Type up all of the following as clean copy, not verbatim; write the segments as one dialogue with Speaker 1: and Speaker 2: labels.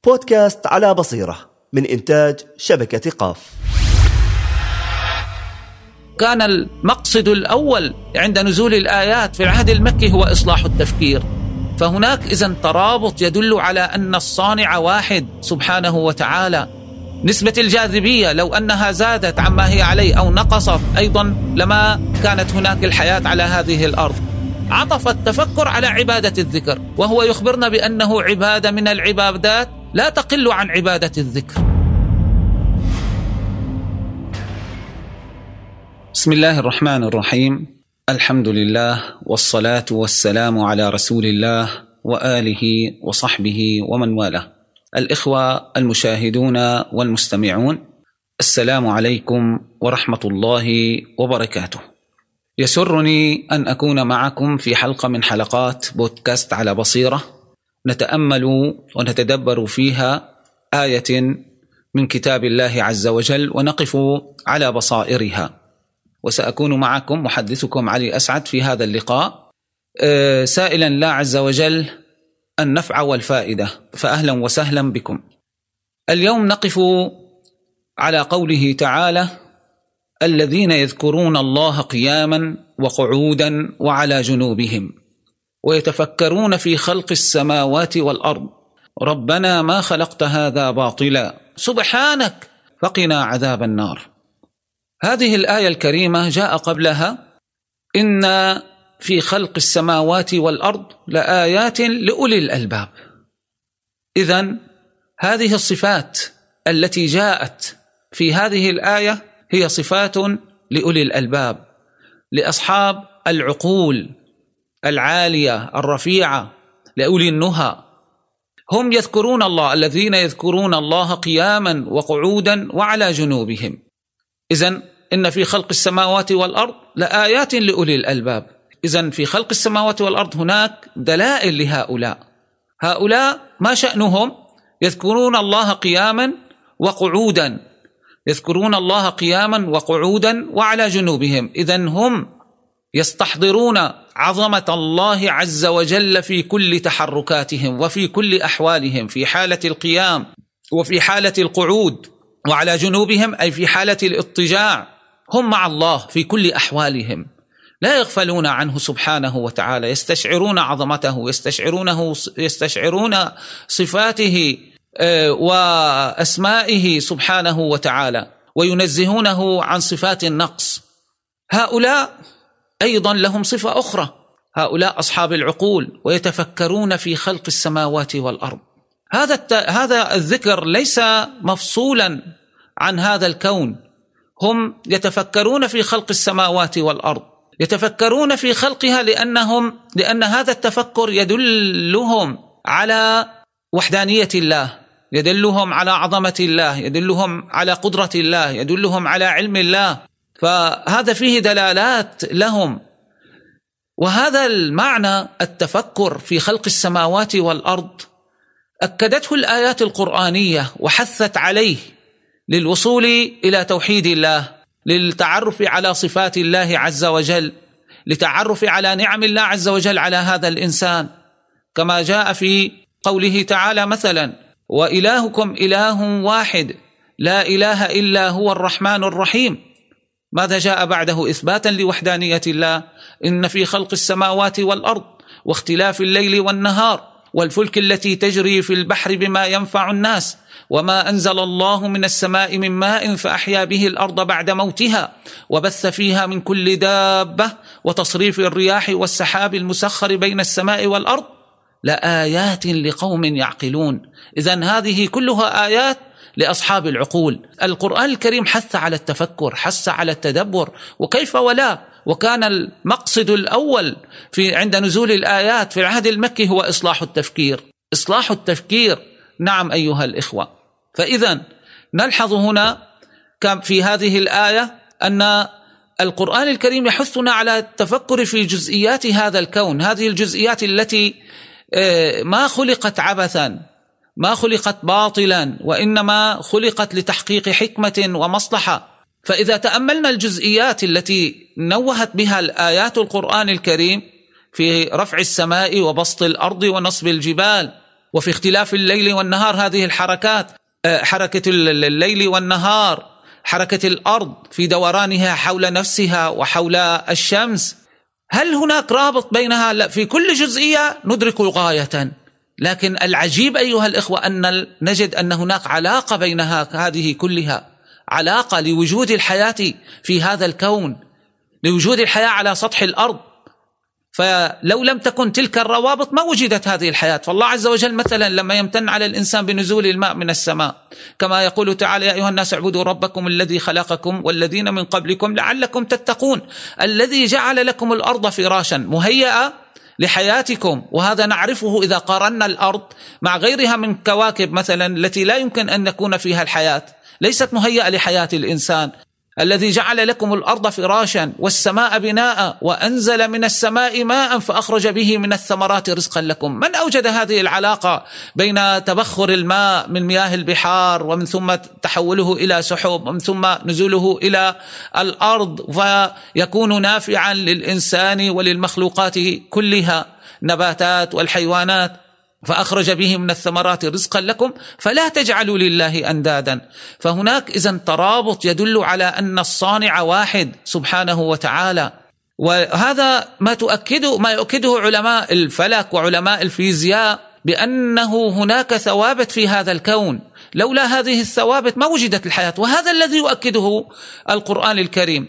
Speaker 1: بودكاست على بصيرة من إنتاج شبكة قاف.
Speaker 2: كان المقصد الأول عند نزول الآيات في العهد المكي هو إصلاح التفكير، فهناك إذن ترابط يدل على أن الصانع واحد سبحانه وتعالى. نسبة الجاذبية لو أنها زادت عما هي عليه أو نقصت أيضا لما كانت هناك الحياة على هذه الأرض. عطف التفكر على عبادة الذكر، وهو يخبرنا بأنه عبادة من العبادات لا تقل عن عبادة الذكر. بسم الله الرحمن الرحيم، الحمد لله والصلاة والسلام على رسول الله وآله وصحبه ومن والاه. الإخوة المشاهدون والمستمعون، السلام عليكم ورحمة الله وبركاته. يسرني أن أكون معكم في حلقة من حلقات بودكاست على بصيرة، نتأمل ونتدبر فيها آية من كتاب الله عز وجل ونقف على بصائرها. وسأكون معكم محدثكم علي أسعد في هذا اللقاء، سائلا الله عز وجل النفع والفائدة، فأهلا وسهلا بكم. اليوم نقف على قوله تعالى: الذين يذكرون الله قياما وقعودا وعلى جنوبهم ويتفكرون في خلق السماوات والأرض ربنا ما خلقت هذا باطلا سبحانك فقنا عذاب النار. هذه الآية الكريمة جاء قبلها: إن في خلق السماوات والأرض لآيات لأولي الألباب. إذن هذه الصفات التي جاءت في هذه الآية هي صفات لأولي الألباب، لأصحاب العقول العالية الرفيعة، لأولي النهى. هم يذكرون الله، الذين يذكرون الله قياما وقعودا وعلى جنوبهم. إذن إن في خلق السماوات والأرض لآيات لأولي الألباب. إذن في خلق السماوات والأرض هناك دلائل لهؤلاء. هؤلاء ما شأنهم؟ يذكرون الله قياما وقعودا، يذكرون الله قياما وقعودا وعلى جنوبهم. إذن هم يستحضرون عظمة الله عز وجل في كل تحركاتهم وفي كل أحوالهم، في حالة القيام وفي حالة القعود، وعلى جنوبهم أي في حالة الاضطجاع. هم مع الله في كل أحوالهم، لا يغفلون عنه سبحانه وتعالى، يستشعرون عظمته، يستشعرون صفاته وأسمائه سبحانه وتعالى، وينزهونه عن صفات النقص. هؤلاء أيضا لهم صفة أخرى، هؤلاء أصحاب العقول، ويتفكرون في خلق السماوات والأرض. هذا الذكر ليس مفصولا عن هذا الكون. هم يتفكرون في خلق السماوات والأرض، يتفكرون في خلقها لأن هذا التفكر يدلهم على وحدانية الله، يدلهم على عظمة الله، يدلهم على قدرة الله، يدلهم على علم الله، فهذا فيه دلالات لهم. وهذا المعنى التفكر في خلق السماوات والأرض أكدته الآيات القرآنية وحثت عليه للوصول إلى توحيد الله، للتعرف على صفات الله عز وجل، لتعرف على نعم الله عز وجل على هذا الإنسان، كما جاء في قوله تعالى مثلا: وإلهكم إله واحد لا إله إلا هو الرحمن الرحيم. ماذا جاء بعده إثباتا لوحدانية الله؟ إن في خلق السماوات والأرض واختلاف الليل والنهار والفلك التي تجري في البحر بما ينفع الناس وما أنزل الله من السماء من ماء فأحيا به الأرض بعد موتها وبث فيها من كل دابة وتصريف الرياح والسحاب المسخر بين السماء والأرض لآيات لقوم يعقلون. إذن هذه كلها آيات لأصحاب العقول. القرآن الكريم حث على التفكر، حث على التدبر، وكيف ولا، وكان المقصد الأول عند نزول الآيات في العهد المكي هو إصلاح التفكير. إصلاح التفكير، نعم أيها الإخوة. فإذن نلحظ هنا في هذه الآية أن القرآن الكريم يحثنا على التفكر في جزئيات هذا الكون، هذه الجزئيات التي ما خلقت عبثا، ما خلقت باطلا، وإنما خلقت لتحقيق حكمة ومصلحة. فإذا تأملنا الجزئيات التي نوهت بها الآيات القرآن الكريم في رفع السماء وبسط الأرض ونصب الجبال وفي اختلاف الليل والنهار هذه الحركات، حركة الليل والنهار، حركة الأرض في دورانها حول نفسها وحول الشمس، هل هناك رابط بينها؟ لا، في كل جزئية ندرك غاية، لكن العجيب أيها الإخوة أن نجد أن هناك علاقة بينها هذه كلها، علاقة لوجود الحياة في هذا الكون، لوجود الحياة على سطح الأرض. فلو لم تكن تلك الروابط ما وجدت هذه الحياة. فالله عز وجل مثلا لما يمتن على الإنسان بنزول الماء من السماء، كما يقول تعالى: يا أيها الناس اعبدوا ربكم الذي خلقكم والذين من قبلكم لعلكم تتقون، الذي جعل لكم الأرض فراشا مهيئة لحياتكم. وهذا نعرفه إذا قارنا الأرض مع غيرها من كواكب مثلا التي لا يمكن أن يكون فيها الحياة، ليست مهيئة لحياة الإنسان. الذي جعل لكم الأرض فراشا والسماء بناء وأنزل من السماء ماء فأخرج به من الثمرات رزقا لكم. من أوجد هذه العلاقة بين تبخر الماء من مياه البحار ومن ثم تحوله إلى سحب ومن ثم نزوله إلى الأرض فيكون نافعا للإنسان وللمخلوقات كلها، نباتات والحيوانات، فأخرج به من الثمرات رزقا لكم فلا تجعلوا لله أندادا. فهناك إذن ترابط يدل على أن الصانع واحد سبحانه وتعالى. وهذا ما يؤكده علماء الفلك وعلماء الفيزياء، بأنه هناك ثوابت في هذا الكون، لولا هذه الثوابت ما وجدت الحياة. وهذا الذي يؤكده القرآن الكريم.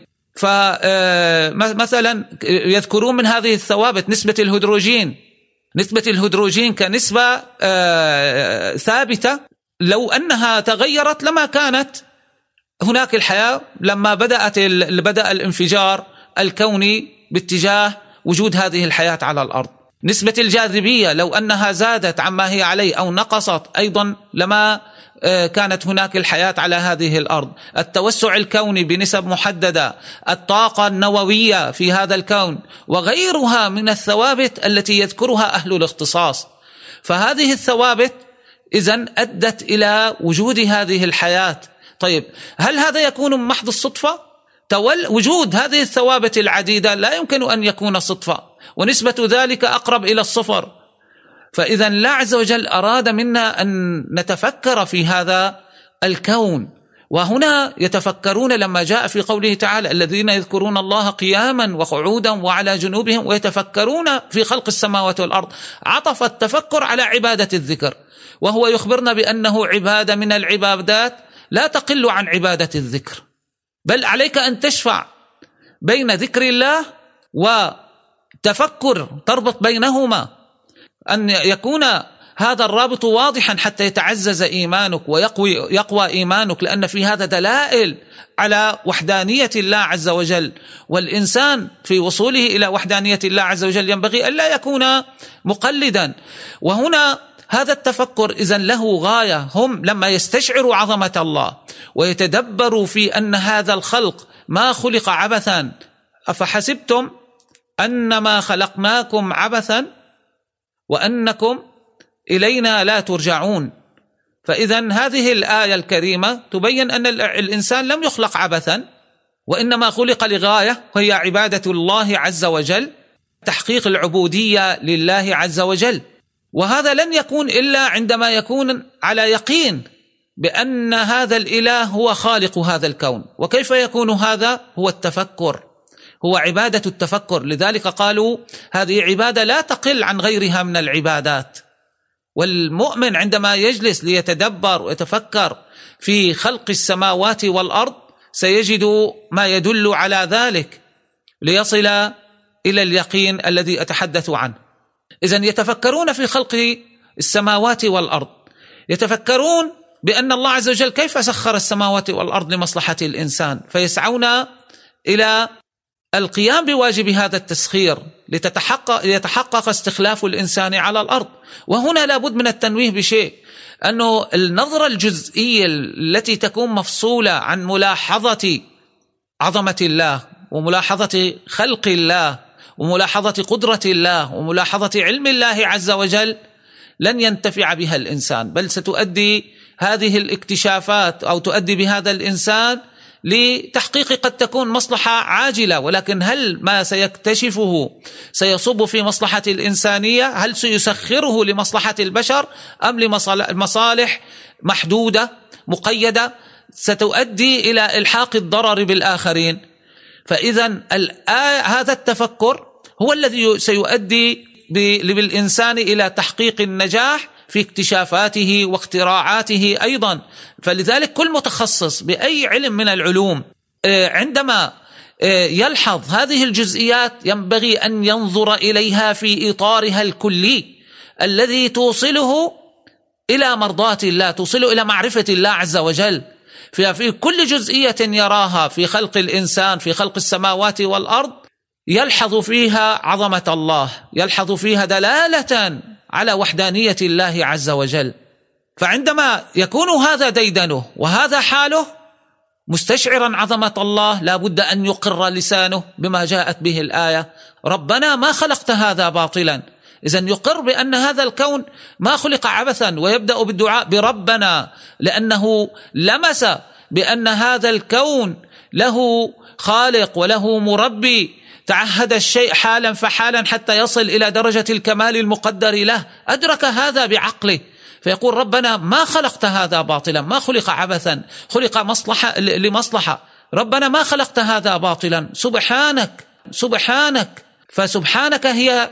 Speaker 2: فمثلا يذكرون من هذه الثوابت نسبة الهيدروجين. نسبة الهيدروجين كنسبة ثابتة، لو أنها تغيرت لما كانت هناك الحياة. لما بدأ الانفجار الكوني باتجاه وجود هذه الحياة على الأرض. نسبة الجاذبية لو أنها زادت عما هي عليه أو نقصت أيضا لما كانت هناك الحياة على هذه الأرض. التوسع الكوني بنسب محددة، الطاقة النووية في هذا الكون، وغيرها من الثوابت التي يذكرها أهل الاختصاص. فهذه الثوابت إذن أدت إلى وجود هذه الحياة. طيب، هل هذا يكون من محض الصدفة؟ وجود هذه الثوابت العديدة لا يمكن أن يكون صدفة، ونسبة ذلك أقرب إلى الصفر. فإذا الله عز وجل أراد منا أن نتفكر في هذا الكون. وهنا يتفكرون لما جاء في قوله تعالى: الذين يذكرون الله قياما وقعودا وعلى جنوبهم ويتفكرون في خلق السماوات والأرض. عطف التفكر على عبادة الذكر، وهو يخبرنا بأنه عبادة من العبادات لا تقل عن عبادة الذكر، بل عليك أن تشفع بين ذكر الله وتفكر، تربط بينهما، أن يكون هذا الرابط واضحا حتى يتعزز إيمانك ويقوى إيمانك، لأن في هذا دلائل على وحدانية الله عز وجل. والإنسان في وصوله إلى وحدانية الله عز وجل ينبغي ألا يكون مقلدا. وهنا هذا التفكر إذن له غاية. هم لما يستشعروا عظمة الله ويتدبروا في أن هذا الخلق ما خلق عبثا، أفحسبتم أنما خلقناكم عبثا وأنكم إلينا لا ترجعون. فإذن هذه الآية الكريمة تبين أن الإنسان لم يخلق عبثا، وإنما خلق لغاية، وهي عبادة الله عز وجل، تحقيق العبودية لله عز وجل. وهذا لن يكون إلا عندما يكون على يقين بأن هذا الإله هو خالق هذا الكون. وكيف يكون هذا؟ هو التفكر، هو عبادة التفكر. لذلك قالوا هذه عبادة لا تقل عن غيرها من العبادات. والمؤمن عندما يجلس ليتدبر ويتفكر في خلق السماوات والأرض سيجد ما يدل على ذلك ليصل إلى اليقين الذي أتحدث عنه. إذن يتفكرون في خلق السماوات والأرض، يتفكرون بأن الله عز وجل كيف سخر السماوات والأرض لمصلحة الإنسان، فيسعون إلى القيام بواجب هذا التسخير ليتحقق استخلاف الإنسان على الأرض. وهنا لابد من التنويه بشيء، أنه النظرة الجزئية التي تكون مفصولة عن ملاحظة عظمة الله وملاحظة خلق الله وملاحظة قدرة الله وملاحظة علم الله عز وجل لن ينتفع بها الإنسان، بل ستؤدي هذه الاكتشافات أو تؤدي بهذا الإنسان لتحقيق قد تكون مصلحة عاجلة، ولكن هل ما سيكتشفه سيصب في مصلحة الإنسانية؟ هل سيسخره لمصلحة البشر أم لمصالح محدودة مقيدة ستؤدي إلى إلحاق الضرر بالآخرين؟ فإذا هذا التفكر هو الذي سيؤدي بالإنسان إلى تحقيق النجاح في اكتشافاته واختراعاته أيضا. فلذلك كل متخصص بأي علم من العلوم عندما يلحظ هذه الجزئيات ينبغي أن ينظر إليها في إطارها الكلي الذي توصله إلى مرضاة الله، توصله إلى معرفة الله عز وجل. في كل جزئية يراها في خلق الإنسان، في خلق السماوات والأرض، يلحظ فيها عظمة الله، يلحظ فيها دلالة على وحدانية الله عز وجل. فعندما يكون هذا ديدنه وهذا حاله مستشعرا عظمة الله، لا بد أن يقر لسانه بما جاءت به الآية: ربنا ما خلقت هذا باطلا. إذن يقر بأن هذا الكون ما خلق عبثا، ويبدأ بالدعاء بربنا، لأنه لمس بأن هذا الكون له خالق وله مربي تعهد الشيء حالا فحالا حتى يصل إلى درجة الكمال المقدر له، أدرك هذا بعقله، فيقول ربنا ما خلقت هذا باطلا، ما خلق عبثا، خلق لمصلحة. ربنا ما خلقت هذا باطلا، سبحانك سبحانك. فسبحانك هي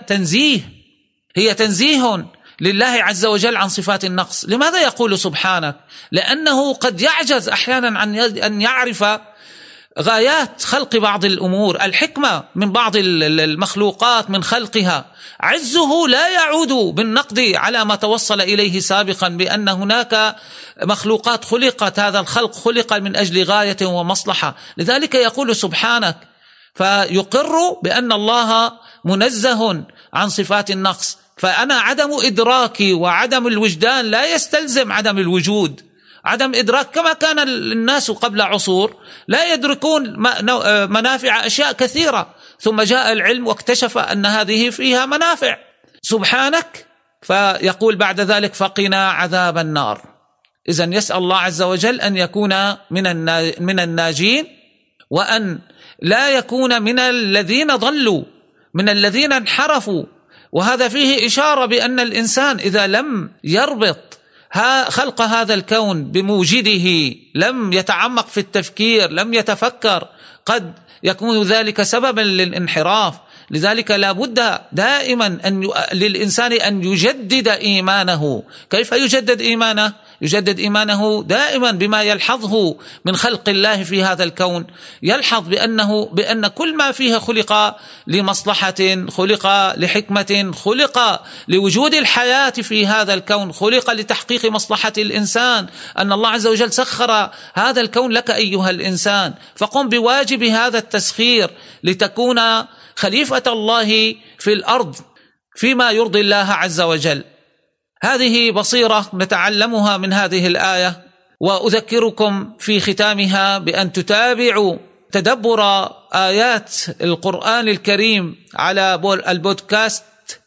Speaker 2: تنزيه لله عز وجل عن صفات النقص. لماذا يقول سبحانك؟ لأنه قد يعجز أحيانا عن أن يعرف غايات خلق بعض الأمور، الحكمة من بعض المخلوقات من خلقها. عزه لا يعود بالنقد على ما توصل إليه سابقا بأن هناك مخلوقات خلقت، هذا الخلق خلق من أجل غاية ومصلحة، لذلك يقول سبحانك. فيقر بأن الله منزه عن صفات النقص. فأنا عدم إدراكي وعدم الوجدان لا يستلزم عدم الوجود. عدم إدراك كما كان الناس قبل عصور لا يدركون منافع أشياء كثيرة، ثم جاء العلم واكتشف أن هذه فيها منافع. سبحانك. فيقول بعد ذلك فقنا عذاب النار. إذن يسأل الله عز وجل أن يكون من الناجين، وأن لا يكون من الذين ضلوا، من الذين انحرفوا. وهذا فيه إشارة بأن الإنسان إذا لم يربط خلق هذا الكون بموجده، لم يتعمق في التفكير، لم يتفكر، قد يكون ذلك سببا للانحراف. لذلك لا بد دائما للإنسان أن يجدد إيمانه. كيف يجدد إيمانه؟ يجدد إيمانه دائما بما يلحظه من خلق الله في هذا الكون. يلحظ بأن كل ما فيه خلق لمصلحة، خلق لحكمة، خلق لوجود الحياة في هذا الكون، خلق لتحقيق مصلحة الإنسان. أن الله عز وجل سخر هذا الكون لك أيها الإنسان، فقم بواجب هذا التسخير لتكون خليفة الله في الأرض فيما يرضي الله عز وجل. هذه بصيرة نتعلمها من هذه الآية. وأذكركم في ختامها بأن تتابعوا تدبر آيات القرآن الكريم على البودكاست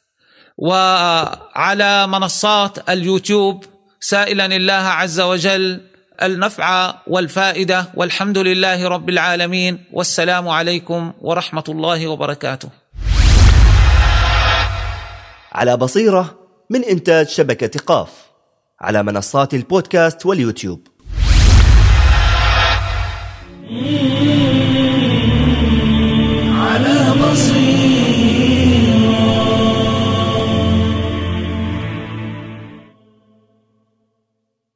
Speaker 2: وعلى منصات اليوتيوب، سائلا الله عز وجل النفع والفائدة. والحمد لله رب العالمين، والسلام عليكم ورحمة الله وبركاته.
Speaker 1: على بصيرة من إنتاج شبكة قاف على منصات البودكاست واليوتيوب.